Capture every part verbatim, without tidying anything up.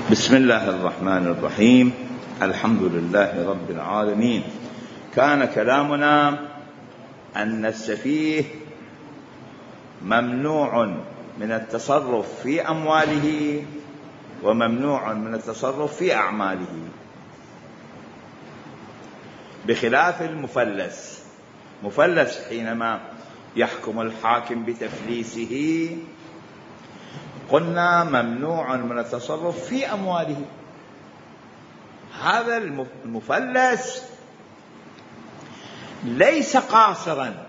بسم الله الرحمن الرحيم. الحمد لله رب العالمين. كان كلامنا أن السفيه ممنوع من التصرف في أمواله وممنوع من التصرف في أعماله، بخلاف المفلس. مفلس حينما يحكم الحاكم بتفليسه قلنا ممنوع من التصرف في أمواله. هذا المفلس ليس قاصرا،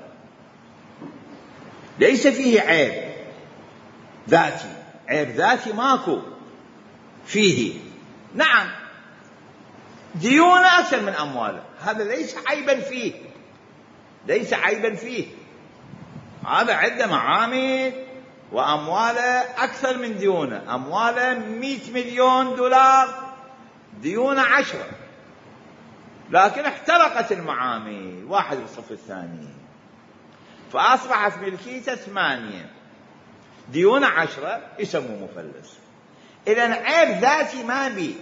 ليس فيه عيب ذاتي، عيب ذاتي ماكو فيه. نعم ديونه أكثر من أمواله، هذا ليس عيبا فيه، ليس عيبا فيه. هذا عنده معامل وأمواله أكثر من ديونه، أمواله مئة مليون دولار، ديونه عشرة، لكن احترقت المعامل، واحد بالصف الثاني، فأصبحت ملكيته ثمانية، ديونه عشرة، يسموه مفلس. إذن عيب ذاتي ما بي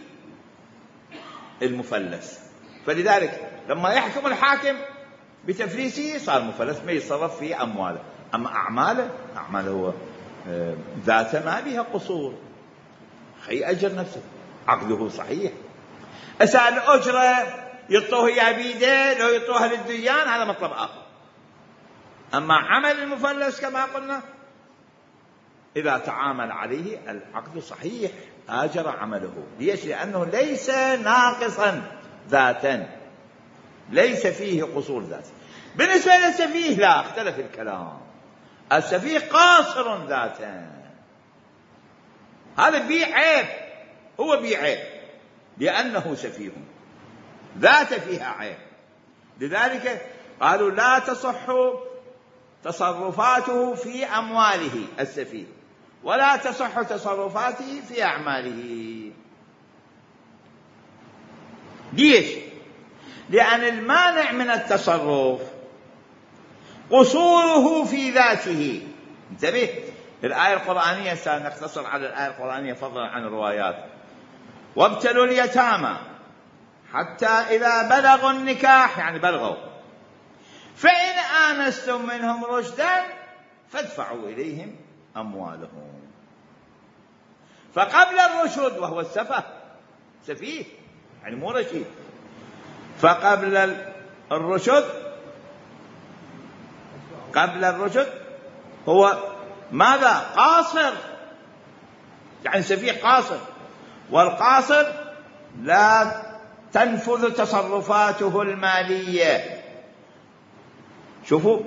المفلس، فلذلك لما يحكم الحاكم بتفليسه صار مفلس، ما يتصرف في أمواله. أما أعماله، أعماله هو ذاته ما بها قصور، خي أجر نفسه، عقده صحيح. أسأل الأجرة يطوه يا بيده، لو يطوها للديان هذا مطلب آخر. أما عمل المفلس كما قلنا إذا تعامل عليه العقد صحيح، آجر عمله. ليش؟ لأنه ليس ناقصا ذاتا، ليس فيه قصور ذاتي. بالنسبة للسفيه لا، اختلف الكلام. السفيه قاصر ذاتا، هذا بيه عيب، هو بيه عيب لأنه سفيه، ذات فيها عيب. لذلك قالوا لا تصح تصرفاته في أمواله السفيه، ولا تصح تصرفاته في أعماله. ليش؟ لأن المانع من التصرف قصوره في ذاته. انتبه، الآية القرآنية سنختصر على الآية القرآنية فضلا عن الروايات. وابتلوا اليتامى حتى إذا بلغوا النكاح، يعني بلغوا، فإن آنستم منهم رشدا فادفعوا إليهم أموالهم. فقبل الرشد، وهو السفه، سفيه يعني مو رشيد، فقبل الرشد، قبل الرشد هو ماذا؟ قاصر، يعني سفيه قاصر. والقاصر لا تنفذ تصرفاته المالية. شوفوا،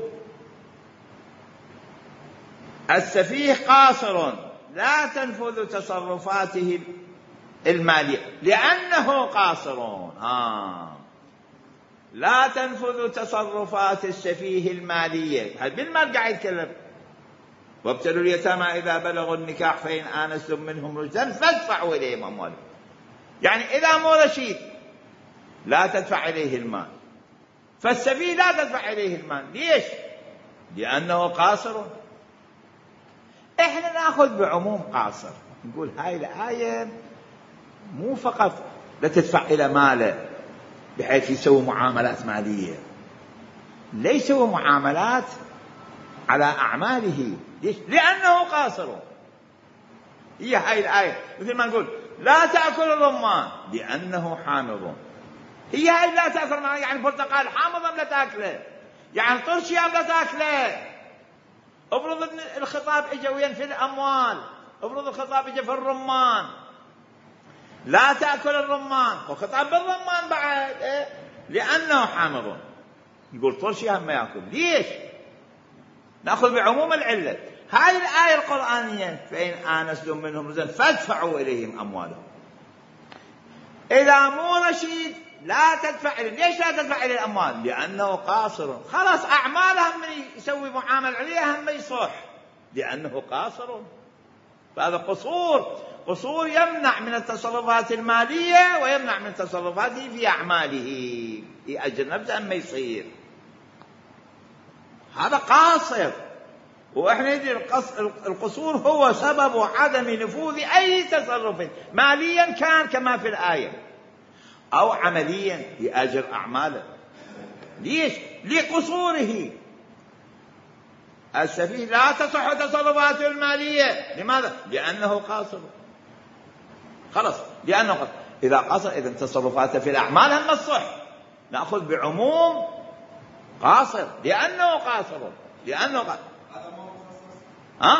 السفيه قاصر لا تنفذ تصرفاته المالية لأنه قاصر. آه. لا تنفذ تصرفات السفيه المالية. بالمال قاعد يتكلم. وابتلوا اليتامى إذا بلغوا النكاح فإن آنستم منهم رشدا فادفعوا إليهم أموالهم. يعني إذا مو رشيد لا تدفع إليه المال، فالسفيه لا تدفع إليه المال. ليش؟ لأنه قاصر. إحنا نأخذ بعموم قاصر، نقول هاي الآية مو فقط لا تدفع إلى ماله بحيث يسوي معاملات مالية، ليس يسوي معاملات على أعماله. ليش؟ لأنه قاصر. هي هاي الآية مثل ما نقول لا تأكل الرمان لأنه حامض. هي هاي لا تأكل، يعني البرتقال حامض أم لا تأكله، يعني طرشي أم لا تأكله. افرض ان الخطاب اجى وينفي الأموال، افرض الخطاب اجى في الرمان، لا تأكل الرمان، وخطاب بالرمان بعد إيه؟ لأنه حامض. يقول طرشي هم ما يأكل. ليش؟ نأخذ بعموم العلة. هذه الآية القرآنية فإن آنستم منهم رشدا فادفعوا إليهم أموالهم. إذا مو رشيد لا تدفع إليه. ليش لا تدفع إليه الأموال؟ لأنه قاصر. خلاص أعمالها من يسوي معامل عليها هم يصح، لأنه قاصر. فهذا قصور، قصور يمنع من التصرفات المالية ويمنع من تصرفاته في أعماله، في أجر نفسه أما يصير. هذا قاصر. وإحنا ندري القصور هو سبب عدم نفوذ أي تصرف ماليا كان كما في الآية أو عمليا يأجر أعماله. ليش؟ لقصوره. السفيه لا تصح تصرفاته المالية. لماذا؟ لأنه قاصر. خلاص، لأنه قاصر. إذا قصر إذا تصرفاته في الأعمال هم الصح. نأخذ بعموم قاصر لأنه قاصر. لأنه قاصر. ها؟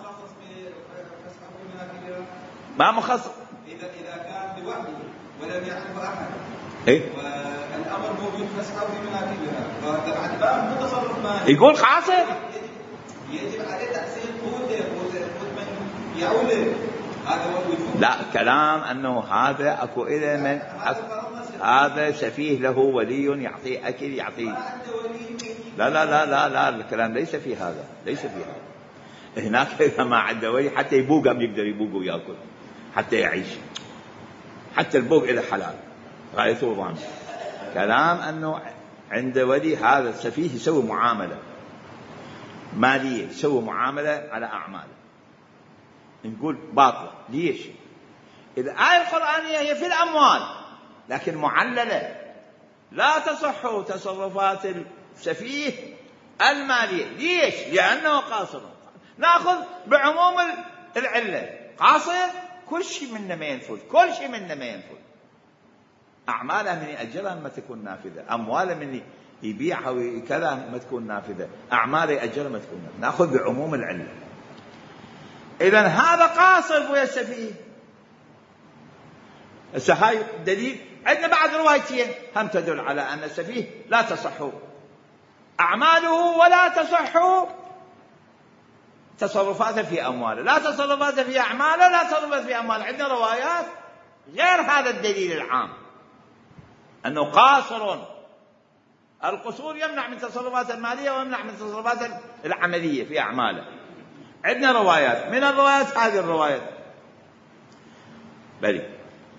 ما مخصص. إذا إذا كان لوحده ولم يعرف أحد. إيه؟ والأمر موجود فسحه في مناكبها. فبعد باب مو تصرف مالي. يقول قاصر. يجب عليه تحسين قوته قوت من يعوله. هذا هو الوجود. لا، كلام أنه هذا أكو إلى من هذا سفيه له ولي يعطيه أكل يعطيه. لا لا لا لا لا الكلام ليس في هذا. ليس في هذا. هناك إذا ما عنده ولي حتى يبوق هم يقدر يبوق ويأكل حتى يعيش. حتى البوق إلى حلال غايته ضامن. كلام أنه عند ولي هذا السفيه يسوي معاملة مالية، يسوي معاملة على أعماله. نقول باطلة. ليش؟ الآية القرآنية هي في الأموال لكن معللة. لا تصح تصرفات السفيه المالية. ليش؟ لأنه قاصر. نأخذ بعموم العلة. قاصر كل شيء منه ما ينفذ. كل شيء منه ما ينفذ. أعماله من يأجرها ما تكون نافذة. أمواله من يبيعها وكذا ما تكون نافذة. أعماله يأجرها ما تكون نافذة. نأخذ بعموم العلة. إذن هذا قاصر ويا السفيه. هاي دليل. عندنا بعض روايتين هم تدل على أن السفيه لا تصح أعماله ولا تصح تصرفاته في أمواله. لا تصرفاته في أعماله لا تصرفاته في أمواله. عندنا روايات غير هذا الدليل العام أنه قاصر. القصور يمنع من تصرفات المالية ويمنع من تصرفات العملية في أعماله. عندنا روايات. من الروايات هذه الروايات بلي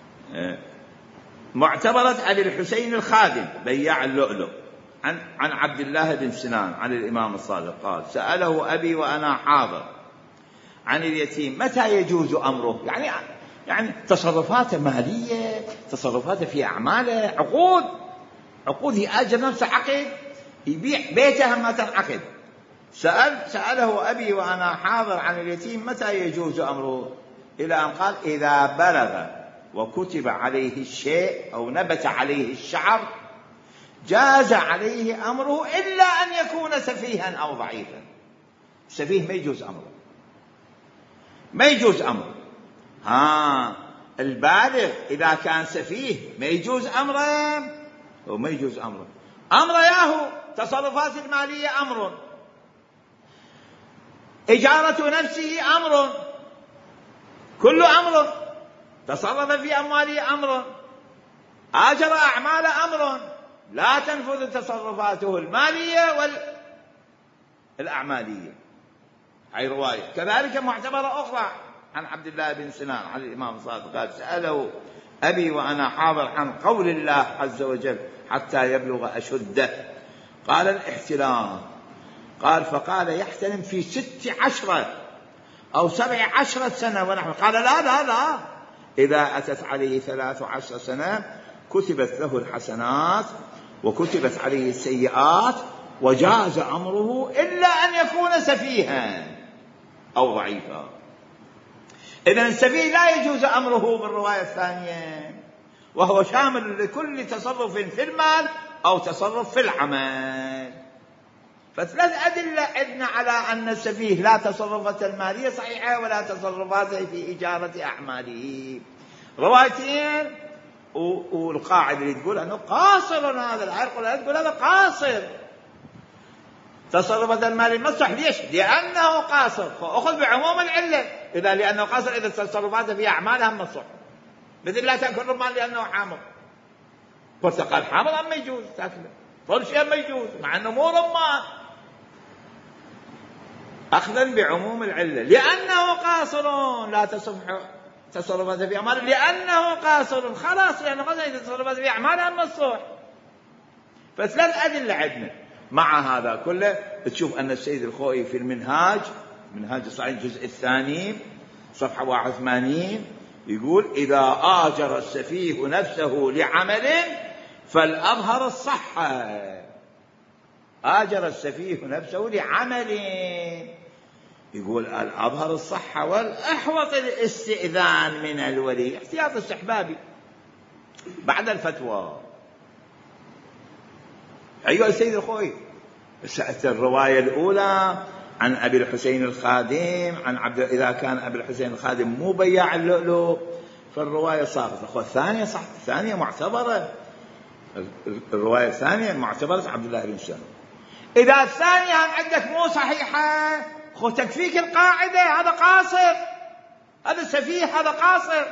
معتبرة أبي الحسين الخادم بياع اللؤلؤ عن عن عبد الله بن سنان عن الإمام الصادق قال: سأله أبي وأنا حاضر عن اليتيم متى يجوز أمره. يعني يعني تصرفاته مالية، تصرفاته في أعماله، عقود عقود يأجر نفسه عقد، يبيع بيته ما تنعقد. سأل سأله أبي وأنا حاضر عن اليتيم متى يجوز أمره، إلى أن قال: إذا بلغ وكتب عليه الشيء أو نبت عليه الشعر جاز عليه أمره إلا أن يكون سفيها أو ضعيفا. سفيه ما يجوز أمره، ما يجوز أمره. ها البالغ إذا كان سفيه ما يجوز أمره وما يجوز أمره. أمر ياهو تصرفات المالية أمر، إجارة نفسه أمر، كل أمر. تصرف في أمواله أمر، آجر أعمال أمر، لا تنفذ تصرفاته المالية والأعمالية. هاي رواية. كذلك معتبرة أخرى عن عبد الله بن سنان عن الإمام الصادق قال: سأله أبي وأنا حاضر عن قول الله عز وجل حتى يبلغ أشده. قال: الاحتلام. قال: فقال: يحتلم في ست عشرة أو سبع عشرة سنة ونحن. قال: لا لا لا، إذا أتت عليه ثلاث عشر سنة كتبت له الحسنات وكتبت عليه السيئات وجاز أمره إلا أن يكون سفيها أو ضعيفا. إذن السفيه لا يجوز أمره بالرواية الثانية، وهو شامل لكل تصرف في المال أو تصرف في العمل. فثلاث أدلة عندنا على أن السفيه لا تصرفات المالية صحيحة ولا تصرفاته في إجارة أعماله. روايتين والقاعدة اللي تقول أنه قاصر، هذا الآية القرآنية تقول هذا قاصر، تصرفات المالية ما صح. ليش؟ لأنه قاصر، فأخذ بعموم العلة. إذا لأنه قاصر إذا تصرفاته في أعمالها ما صح. مثل لا تأكل رمان لأنه حامض، برتقال حامض أما يجوز تأكله، كل شيء ما يجوز مع أنه مو رمان. أخذا بعموم العلة لأنه قاصر لا تصح تصرفاته في أعماله، لأنه قاصر خلاص، لأنه قاصر إذا تصرفاته في أعمالها ما صح. فثلاث أدلة عندنا. مع هذا كله تشوف أن السيد الخوئي في المنهاج منهاج الصحيح الجزء الثاني صفحة واحد وثمانين يقول إذا آجر السفيه نفسه لعمل فالأظهر الصحة. آجر السفيه نفسه لعمل يقول الأظهر الصحة والأحوط الاستئذان من الولي، احتياط استحبابي بعد الفتوى. أيها السيد الخوئي، سألت الرواية الأولى عن أبي الحسين الخادم عن عبد إذا كان أبي الحسين الخادم مو بياع اللؤلؤ فالرواية ساقطة. أخو الثانية صح، الثانية معتبرة، الرواية الثانية معتبرة عبد الله بن سلام. إذا الثانية عندك مو صحيحة خو تكفيك القاعدة، هذا قاصر، هذا سفيه، هذا قاصر.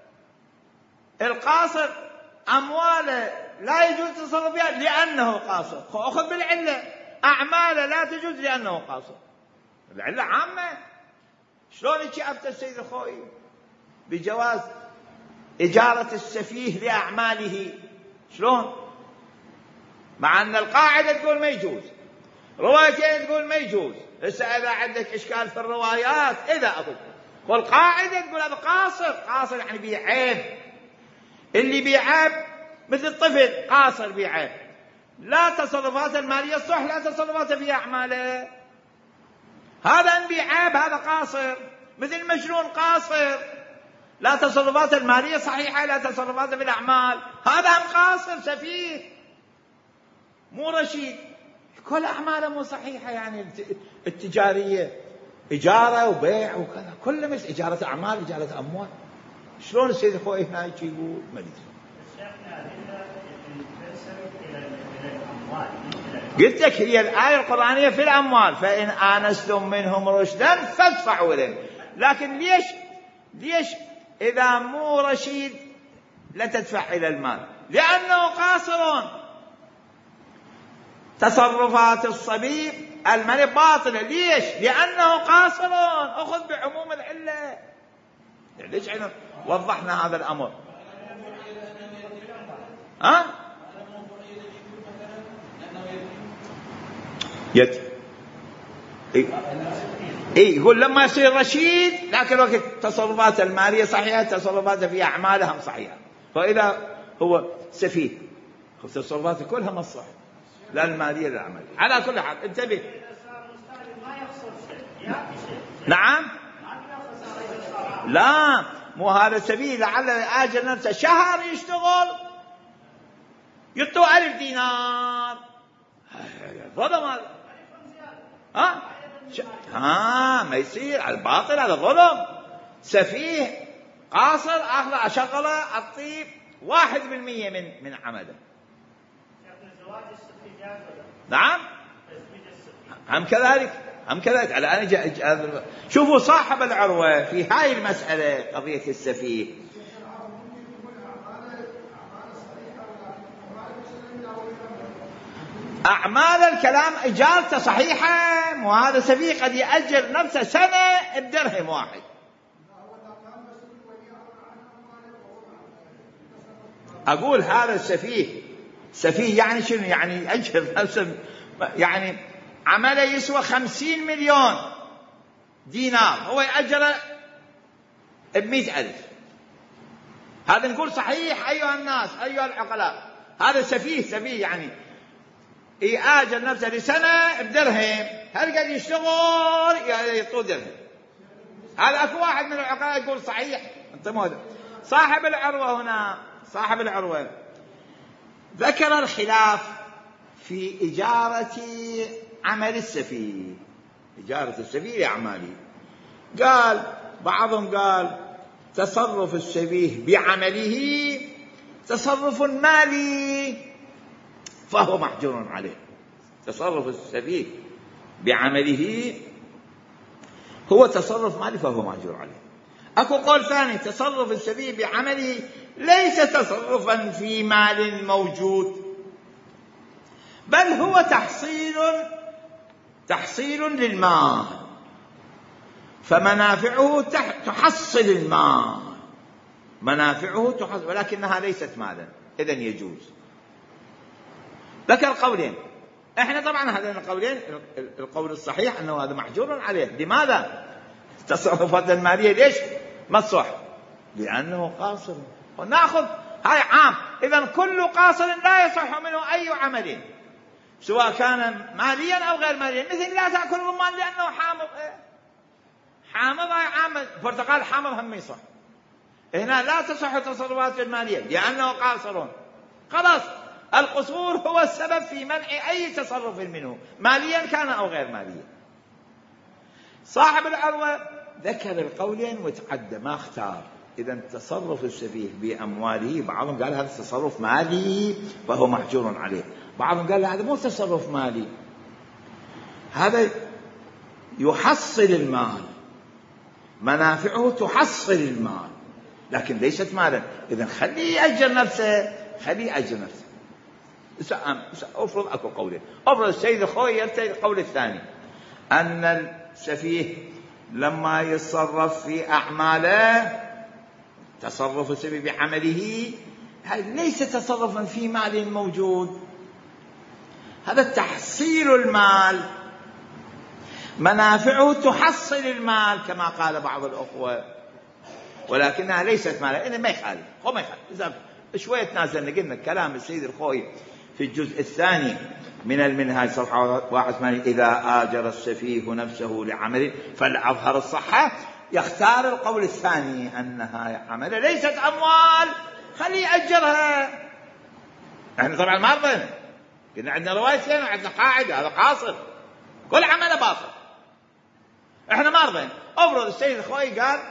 القاصر أمواله لا يجوز التصرف بها لأنه قاصر، أخذ بالعلة. أعماله لا تجوز لأنه قاصر، العلة عامة. شلون يجي أفتى السيد الخوئي بجواز إجارة السفيه لأعماله؟ شلون؟ مع أن القاعدة تقول ما يجوز، روايتين تقول ما يجوز. هسه إذا عندك إشكال في الروايات إذا أقول والقاعدة تقول هذا قاصر، قاصر يعني بيعيب. اللي بيعيب مثل الطفل قاصر بيعيب، لا تصرفات المالية صح، لا تصرفات في أعماله. هذا ان بيعيب هذا قاصر، مثل مجنون قاصر، لا تصرفات المالية صحيحة، لا تصرفات في الأعمال. هذا هم قاصر سفيه مو رشيد، كل أعماله مو صحيحة. يعني التجارية إجارة وبيع وكذا كله مش إجارة أعمال، إجارة أموال. شلون السيد الخوئي هنا يجي يقول ما ادري. قلت لك هي الآية القرآنية في الأموال، فإن آنستم منهم رشدا فادفعوا إليهم. لكن ليش ليش إذا مو رشيد لا تدفع إلى المال؟ لأنه قاصر. تصرفات الصبي المالي باطلة. ليش؟ لأنه قاصر. أخذ بعموم العلة. ليش عنا وضحنا هذا الأمر؟ ها؟ يد إيه؟ إيه يقول لما يصير رشيد لكن وقت تصرفات المالية صحيحة، تصرفاته في أعمالها صحيحة. فإذا هو سفيه تصرفاته كلها ما صح، لا المالية لا العملية. على كل حال انتبه. نعم لا مو هذا سبيل، لعل آجر نفسه شهر يشتغل يعطوا ألف دينار ظلم هذا. ها ش... ها ما يصير على الباطل، هذا ظلم. سفيه قاصر اخذ اشغله الطيب واحد بالمية من من عمله. نعم هم كذلك هم كذلك على أنا جا... جا... شوفوا صاحب العروة في هاي المسألة قضية السفيه. أعمال الكلام إجارته صحيحة، وهذا سفيه قد يأجر نفسه سنة بدرهم واحد. أقول هذا السفيه سفيه يعني شنو؟ يعني يأجر نفسه، يعني عمله يسوى خمسين مليون دينار هو يأجره بمئة ألف. هذا نقول صحيح أيها الناس أيها العقلاء، هذا سفيه سفيه يعني يأجر نفسه لسنة بدرهم. هل قد يشتغل يطول درهم؟ هذا أكو واحد من العقلاء يقول صحيح. أنت مو صاحب العروة هنا، صاحب العروة ذكر الخلاف في إجارة عمل السفيه، إجارة السفيه لأعماله. قال بعضهم قال تصرف السفيه بعمله تصرف مالي فهو محجور عليه. تصرف السفيه بعمله هو تصرف مالي فهو محجور عليه. أكو قول ثاني تصرف السفيه بعمله ليس تصرفا في مال موجود، بل هو تحصيل تحصيل للمال، فمنافعه تحصل المال، منافعه تحصل ولكنها ليست مالا، إذن يجوز. ذكر قولين، احنا طبعا هذين القولين القول الصحيح انه هذا محجور عليه. لماذا؟ التصرفات الماليه ليش ما تصح؟ لانه قاصر. وناخذ هاي عام، اذا كل قاصر لا يصح منه اي عمل سواء كان ماليا او غير ماليا. مثل لا تاكل الرمان لانه حامض. حامض هاي عام، برتقال حامض هم يصح. هنا لا تصح التصرفات الماليه لانه قاصر. خلاص، القصور هو السبب في منع أي تصرف منه ماليا كان أو غير ماليا. صاحب العروة ذكر القولين وتعدى ما اختار. إذا التصرف السفيه بأمواله بعضهم قال هذا تصرف مالي فهو محجور عليه، بعضهم قال هذا مو تصرف مالي، هذا يحصل المال، منافعه تحصل المال لكن ليست مالا. إذا خليه يأجر نفسه، خليه يأجر نفسه. أفرض أكو قولين. أفرض السيد الخوي يرتدي القول الثاني أن السفيه لما يتصرف في أعماله تصرف السفيه بعمله هذا ليس تصرفا في مال موجود، هذا تحصيل المال، منافعه تحصل المال كما قال بعض الأخوة، ولكنها ليست مالا. إذا ما يخالف، هو ما يخالف. إذا شوية تنازلنا قلنا كلام السيد الخوي في الجزء الثاني من المنهاج صفحة واحد وثمانين إذا آجر السفيه نفسه لعمل فالأظهر الصحة، يختار القول الثاني أنها عمل ليست أموال، خليه يأجرها. احنا طبعا ما رضينا، قلنا عندنا روايتين وعندنا قاعدة، هذا قاصر، كل عمل باطل. احنا ما رضينا. أفرض السيد الخوي قال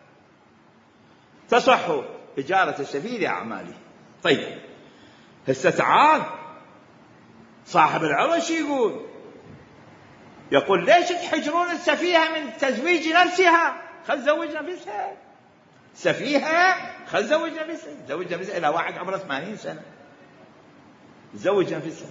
تصح إجارة السفيه لأعماله. طيب هسه تعال صاحب العروة يقول يقول ليش تحجرون السفيهة من تزويج نفسها؟ خل زوج نفسها. سفيهة خل زوج نفسها، زوج نفسها إلى واحد عمره ثمانين سنة زوج نفسها.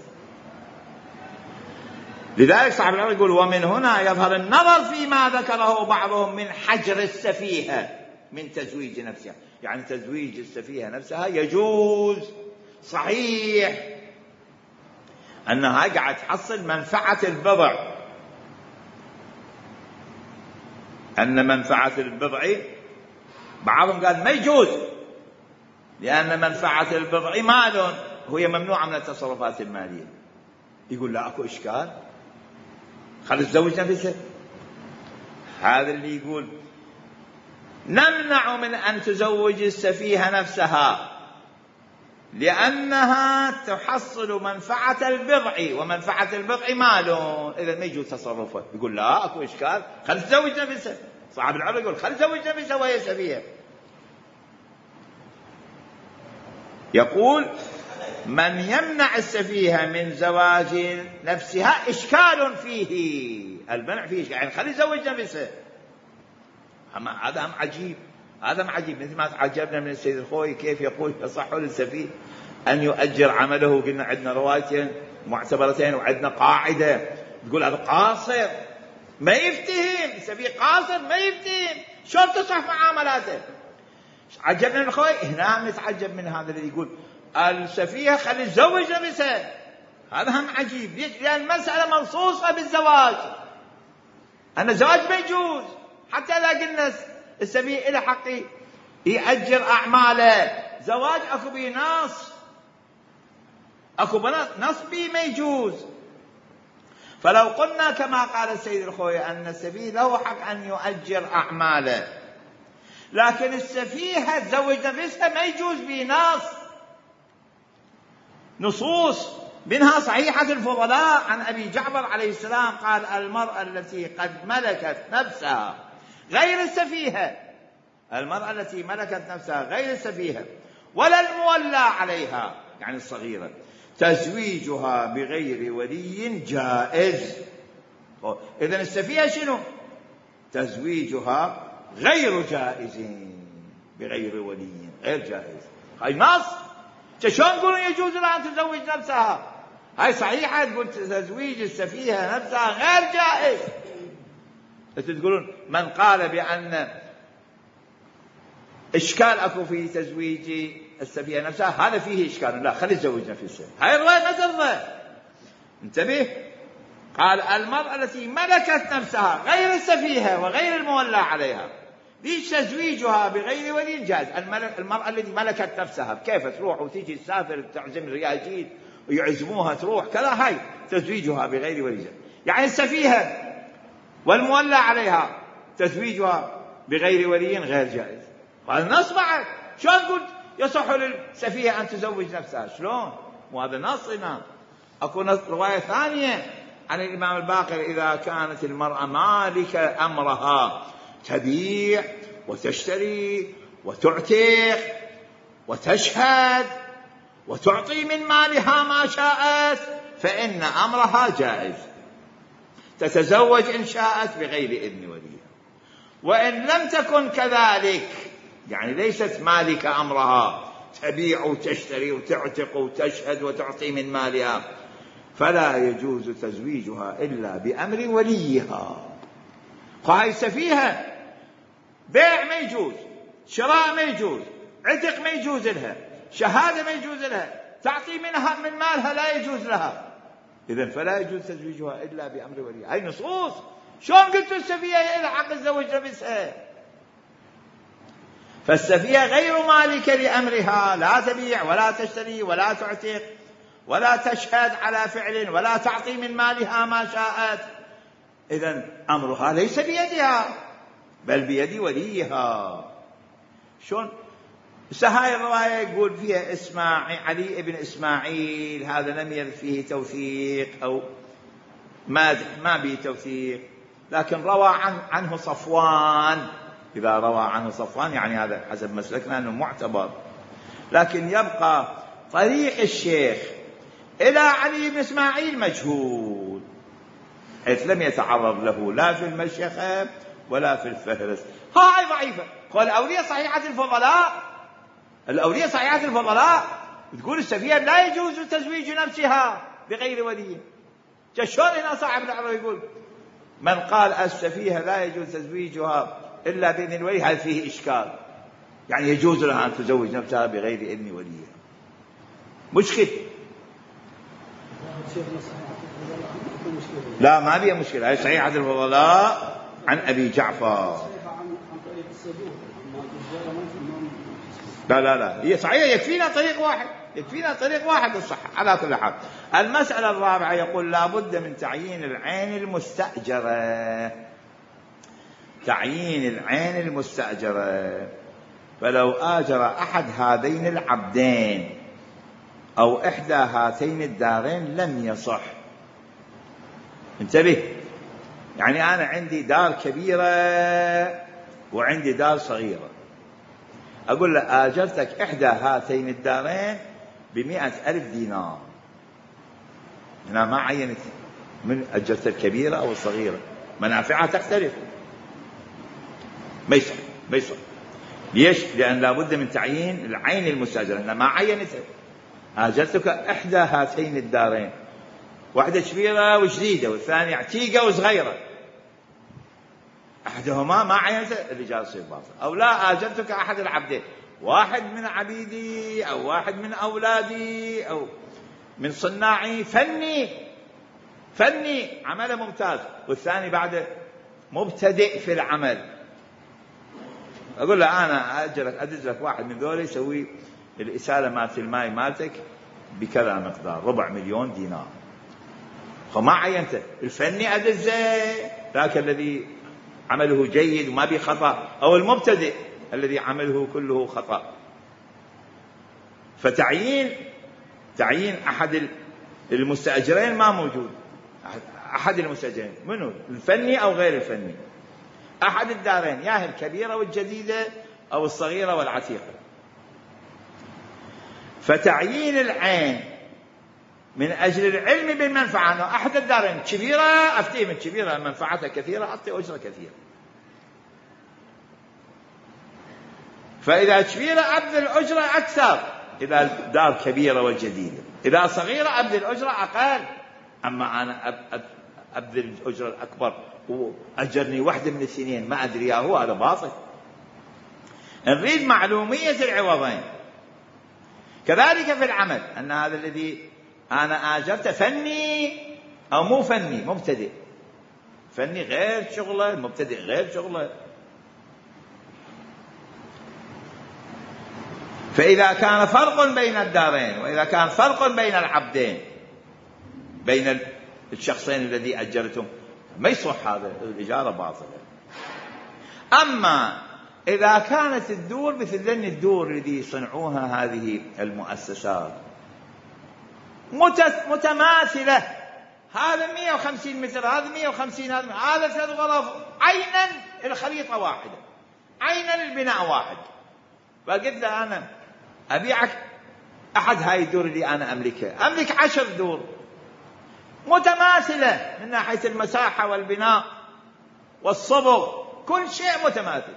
لذلك صاحب العروة يقول ومن هنا يظهر النظر فيما ذكره بعضهم من حجر السفيهة من تزويج نفسها. يعني تزويج السفيهة نفسها يجوز، صحيح أنها قاعد تحصل منفعة البضع، أن منفعة البضع بعضهم قال ما يجوز لأن منفعة البضع مال وهي ممنوعة من التصرفات المالية. يقول لا أكو إشكال، خلي تزوج نفسه. هذا اللي يقول نمنع من أن تزوج السفيهة نفسها لأنها تحصل منفعة البضع ومنفعة البضع مال، إذا ما يجوز تصرفه. يقول لا أكو إشكال، خلي تزوج نفسه. صاحب العروة يقول خلي تزوج نفسه وهي سفيهة. يقول من يمنع السفيهة من زواج نفسها إشكال فيه، المنع فيه إشكال، يعني خلي تزوج نفسه. هذا هم عجيب، هذا هم عجيب. مثل ما تعجبنا من السيد الخوي كيف يقول يصح للسفيه أن يؤجر عمله. قلنا عندنا روايتين معتبرتين وعندنا قاعدة تقول هذا قاصر ما يفتهم، السفيه قاصر ما يفتهم، شلون تصح معاملاته؟ عجبنا من الخوي. هنا نتعجب من هذا اللي يقول السفيه خلي تزوج نفسه. هذا هم عجيب. ليش؟ لأن المسألة منصوصة بالزواج، أن الزواج ما يجوز. حتى إذا قلنا السفيه إلى حق يأجر أعماله، زواج أكو بيه نص، أكو نص بيه ما يجوز. فلو قلنا كما قال السيد الخوي أن السفيه له حق أن يؤجر أعماله، لكن السفيهة تزوج نفسها ما يجوز بيه نص، نصوص منها صحيحة الفضلاء عن أبي جعفر عليه السلام قال المرأة التي قد ملكت نفسها غير السفيهة، المرأة التي ملكت نفسها غير السفيهة ولا المولى عليها يعني الصغيرة تزويجها بغير ولي جائز. إذن السفيهة شنو؟ تزويجها غير جائز بغير ولي، غير جائز. هاي نص. شلون يقولون يجوز لها أن تزوج نفسها؟ هاي صحيحة تقول تزويج السفيهة نفسها غير جائز. تقولون من قال بأن إشكال أكو في تزويج السفيهة نفسها هذا فيه إشكال، لا خلي تزوج نفسها. هاي الرواية ما ترضى. انتبه، قال المرأة التي ملكت نفسها غير السفيهة وغير المولى عليها ليش تزويجها بغير ولي جائز. المرأة التي ملكت نفسها كيف تروح وتيجي تسافر تعزم الرياجيل ويعزموها تروح كذا، هاي تزويجها بغير ولي جائز. يعني السفيهة والمولى عليها تزويجها بغير ولي غير جائز. قال النص بعد شلون قلت يصح للسفيهة أن تزوج نفسها؟ شلون؟ وهذا نص هنا. أكو رواية ثانية عن الإمام الباقر إذا كانت المرأة مالكة أمرها تبيع وتشتري وتعتق وتشهد وتعطي من مالها ما شاءت فإن أمرها جائز، تتزوج إن شاءت بغير إذن وليها. وإن لم تكن كذلك، يعني ليست مالكة أمرها تبيع وتشتري وتعتق وتشهد وتعطي من مالها، فلا يجوز تزويجها إلا بأمر وليها. فهي سفيهة، بيع ما يجوز، شراء ما يجوز، عتق ما يجوز لها، شهادة ما يجوز لها، تعطي منها من مالها لا يجوز لها، إذن فلا يجوز تزويجها إلا بأمر وليها. هاي نصوص. شلون قلت السفيهة إلى حق تزوج نفسها؟ فالسفيهة غير مالكة لأمرها، لا تبيع ولا تشتري ولا تعتق ولا تشهد على فعل ولا تعطي من مالها ما شاءت، إذن أمرها ليس بيدها بل بيد وليها. شلون؟ هاي الرواية يقول فيها إسماعيل علي ابن إسماعيل هذا لم يرد فيه توثيق أو ما ما به توثيق، لكن روى عن عنه صفوان. إذا روى عنه صفوان يعني هذا حسب مسلكنا أنه معتبر، لكن يبقى طريق الشيخ إلى علي بن إسماعيل مجهول، حيث لم يتعرض له لا في المشيخة ولا في الفهرس. هاي ضعيفة. قال الأولية صحيحة الفضلاء، الأولية صحيحة الفضلاء تقول السفيهة لا يجوز تزويج نفسها بغير ولي. شلون هنا صاحب العرب يقول من قال السفيهة لا يجوز تزويجها إلا بإذن الولي، هذا فيه إشكال، يعني يجوز لها أن تزوج نفسها بغير إذن وليها. مشكل؟ لا ما بيها مشكلة، هي صحيحة الفضلاء عن أبي جعفر. لا لا لا هي صحيحة، يكفينا طريق واحد، يكفينا طريق واحد الصحة. على كل حال المسألة الرابعة يقول لا بد من تعيين العين المستأجرة، تعيين العين المستأجرة. فلو آجر أحد هذين العبدين أو إحدى هاتين الدارين لم يصح. انتبه، يعني أنا عندي دار كبيرة وعندي دار صغيرة، أقول له آجرتك إحدى هاتين الدارين بمئة ألف دينار، هنا ما عينت من أجرت الكبيرة أو الصغيرة، منافعها تختلف. ما يصح ما يصح. ليش؟ لأن لابد من تعيين العين المستأجرة، أنها ما عينتها. آجرتك إحدى هاتين الدارين، واحدة كبيرة وجديدة والثانية عتيقة وصغيرة، أحدهما ما عينته الرجال يصير باطل. أو لا آجرتك أحد العبدين، واحد من عبيدي أو واحد من أولادي أو من صناعي فني فني عمله ممتاز، والثاني بعد مبتدئ في العمل، أقول له أنا أجرك أدز لك واحد من ذولي يسوي الإسالة مالت الماء مالتك بكذا مقدار ربع مليون دينار، فما عينته. الفني أدزه ذاك الذي عمله جيد وما بيه خطأ، أو المبتدئ الذي عمله كله خطأ. فتعيين تعيين أحد المستأجرين ما موجود. أحد المستأجرين منو؟ الفني أو غير الفني، أحد الدارين، يا هي الكبيرة والجديدة أو الصغيرة والعتيقة. فتعيين العين من أجل العلم بالمنفعة، أنه أحد الدارين كبيرة أفتيه من كبيرة منفعتها كثيرة أعطي أجرة كثيرة، فإذا كبيرة أبذل الأجرة أكثر إذا الدار كبيرة والجديدة، إذا صغيرة أبذل الأجرة أقل. أما أنا أبذل الأجرة الأكبر وأجرني واحدة من السنين ما أدري هو، هذا باطل. نريد معلومية العوضين. كذلك في العمل، أن هذا الذي أنا آجرته فني أو مو فني، مبتدئ. فني غير شغله، مبتدئ غير شغله. فإذا كان فرق بين الدارين، وإذا كان فرق بين العبدين، بين الشخصين الذي أجرتهم، ما يصح هذا، الإجارة باطلة. أما إذا كانت الدور مثل ذن الدور الذي صنعوها هذه المؤسسات متماثلة، هذا مئة وخمسين متر، هذا مئة وخمسين، هذا ثلاث غرف، عينا الخريطة واحدة، عينا البناء واحد، فقلت له أنا أبيعك أحد هاي الدور اللي أنا أملكها، أملك عشر دور متماثلة من ناحية المساحة والبناء والصبغ، كل شيء متماثل.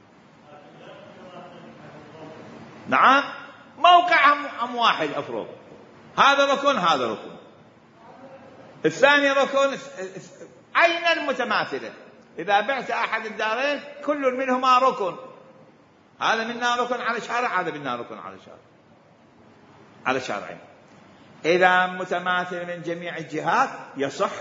نعم، موقع أم واحد أفرض، هذا ركن هذا ركن، الثاني ركن، عينا المتماثلة. إذا بعت أحد الدارين كل منهما ركن، هذا منا ركن على شارع، هذا منا ركن على شارع على شارعين. إذا متماثل من جميع الجهات يصح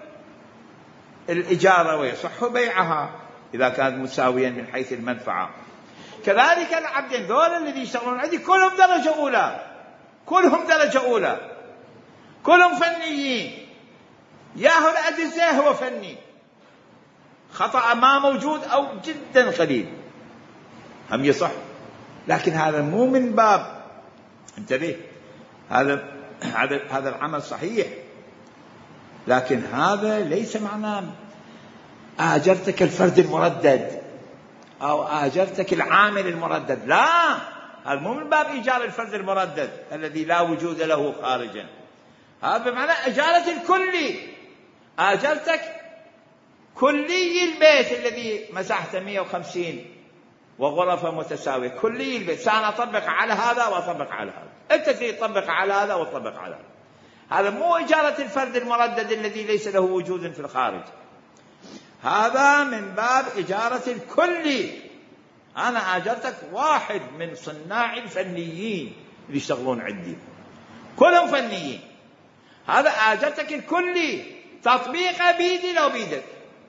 الإجارة ويصح بيعها إذا كانت مساويا من حيث المنفعة. كذلك العبدين ذول الذي يشتغلون عندي كلهم درجة أولى، كلهم درجة أولى، كلهم فنيين، ياهو الأجزاء هو فني، خطأ ما موجود أو جدا قليل، هم يصح. لكن هذا مو من باب، انتبه، هذا هذا هذا العمل صحيح، لكن هذا ليس معناه آجرتك الفرد المردد أو آجرتك العامل المردد، لا، هذا مو من باب إيجار الفرد المردد الذي لا وجود له خارجا، هذا بمعنى إجارة الكلي، آجرتك كلي البيت الذي مساحته مئة وخمسين وغرفة متساوية، كلي البيت، سأنا أطبق على هذا وأطبق على هذا، أنت تطبق على هذا وأطبق على هذا. هذا مو إجارة الفرد المردد الذي ليس له وجود في الخارج، هذا من باب إجارة الكلي. أنا آجرتك واحد من صناع الفنيين اللي يشتغلون عندي، كلهم فنيين، هذا آجرتك الكلي، تطبيقه بيدي لو بيدك.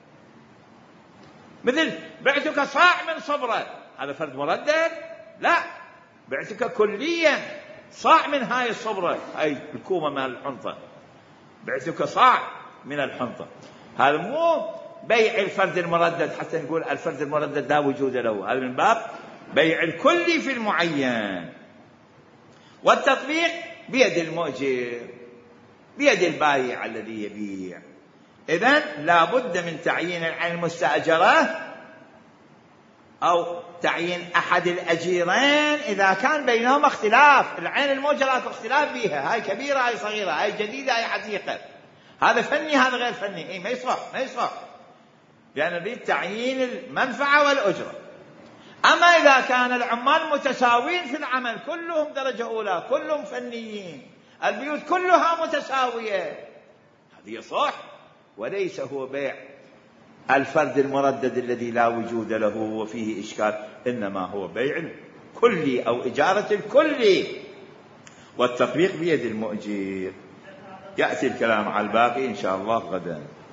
مثل بعتك صاع من صبرة، هذا فرد مردد؟ لا، بعتك كليا صاع من هاي الصبرة، هاي الكومة من الحنطة، بعتك صاع من الحنطة، هذا مو بيع الفرد المردد حتى نقول الفرد المردد لا وجود له، هذا من باب بيع الكلي في المعين. والتطبيق بيد المؤجر، بيد البائع الذي يبيع. إذن لا بد من تعيين العين المستأجرة أو تعيين أحد الأجيرين إذا كان بينهما اختلاف، العين المؤجرة اختلاف بها، هاي كبيرة هاي صغيرة، هاي جديدة هاي حديثة، هذا فني هذا غير فني، إيه ما يصح ما يصح، لأن نريد تعيين المنفعة والأجرة. أما إذا كان العمال متساوين في العمل، كلهم درجة أولى، كلهم فنيين، البيوت كلها متساوية، هذا يصح، وليس هو بيع الفرد المردد الذي لا وجود له وفيه إشكال، إنما هو بيع الكلي أو إجارة الكلي، والتطبيق بيد المؤجر. يأتي الكلام على الباقي إن شاء الله غدا.